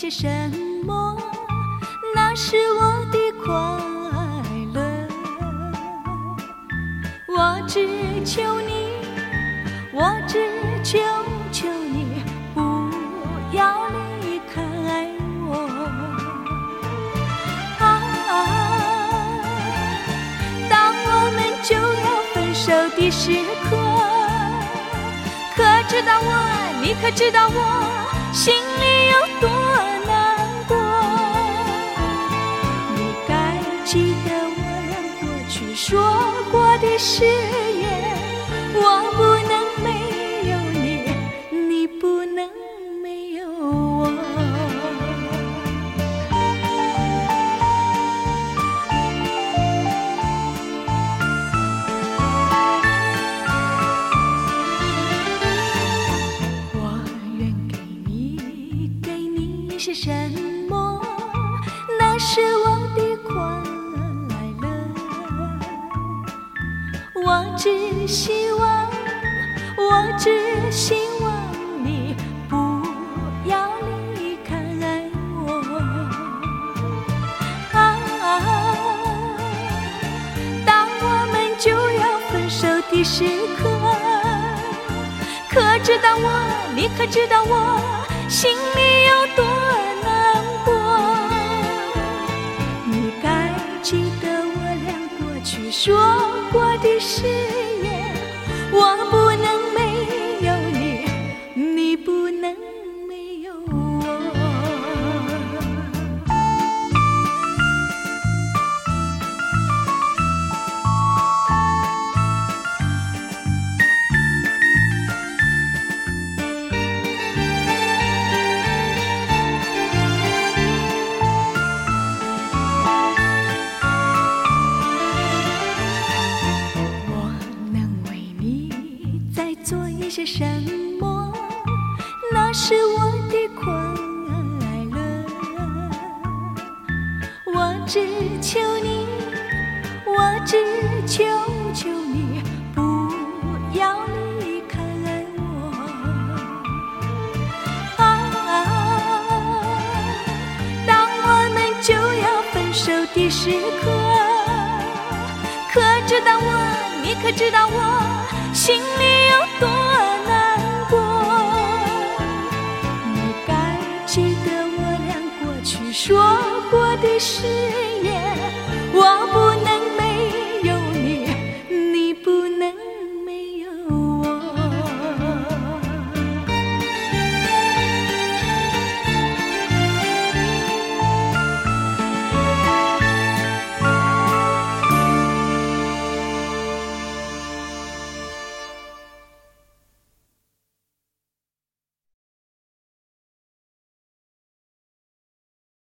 些什么？那是我的快乐。我只求你，我只求你不要离开我。当我们就要分手的时刻，可知道你可知道我心里有多难过？你该记得我俩过去说过的誓言，我不能没有你，你不能没有我。是什么？那是我的快乐。我只希望你不要离开我。当我们就要分手的时刻，可知道你可知道我心里有多难过？你该记得我俩过去说过的誓言，我不能没有你，你不能没有我。做一些什么？那是我的快乐。我只求你，我只求你不要离开我。当我们就要分手的时刻，可知道你可知道我心里有多难过？你该记得我俩过去说过的誓言，